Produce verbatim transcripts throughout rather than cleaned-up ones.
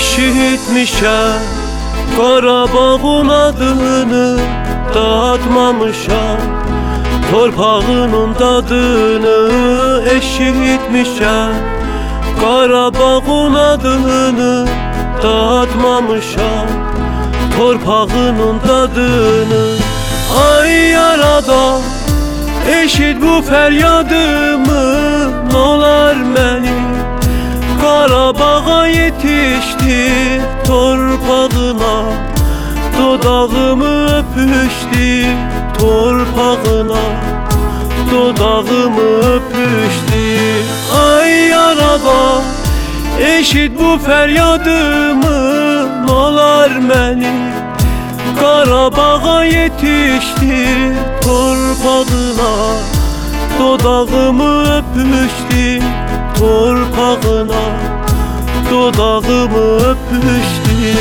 Eşitmişəm Qarabağın adını, dadmamışam torpağının dadını. Eşitmişəm Qarabağın adını, dadmamışam torpağının dadını. Ay yaradan, eşit bu feryadımı, nolar məni Qarabağa yetişdi torpağına, dodağımı öpüşdü torpağına, dodağımı öpüşdü. Ay yaradan, eşit bu feryadımı, nolar məni Qarabağa yetişdi torpağına, dodağımı öpüşdü torpağına, dodağımı öpüşdü.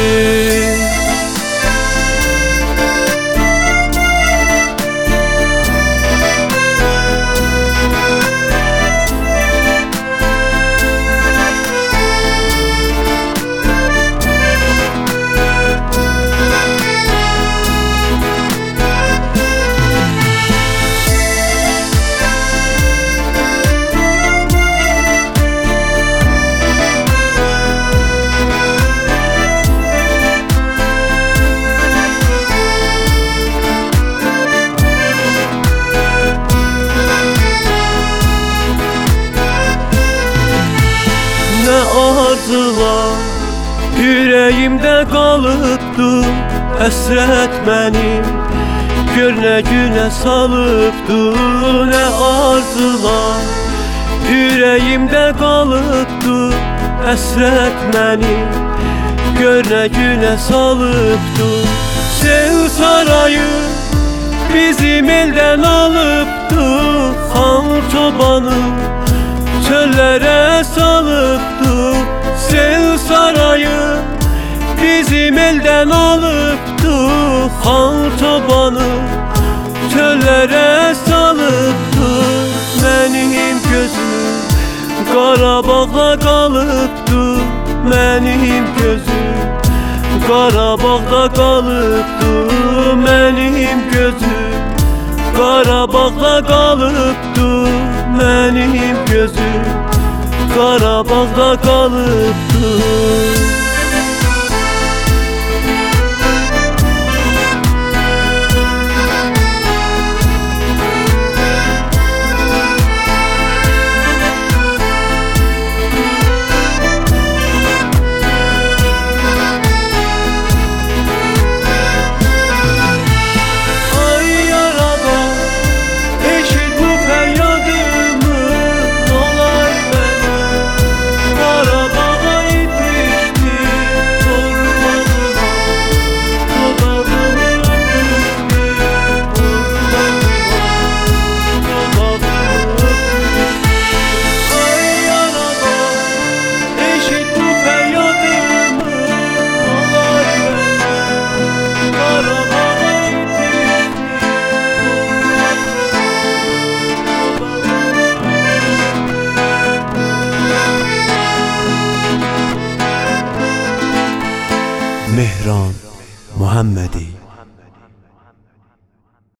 Arzular yüreğimdə qalıbdı, həsrət mənim gör nə günə salıbdı. Nə arzular yüreğimdə qalıbdı, həsrət mənim gör nə günə salıbdı. Sev sarayı bizim eldən alıbdı, xan çobanı çöllere salıbdı. Sev sarayı bizim elden alıbdı, xan çobanı çöllere salıbdı. Mənim gözüm Qarabağda qalıbdı, mənim gözüm Qarabağda qalıbdı, mənim gözüm Qarabağda qalıbdı, mənim gözüm Qarabağda qalıbdı. Mehran Muhammedi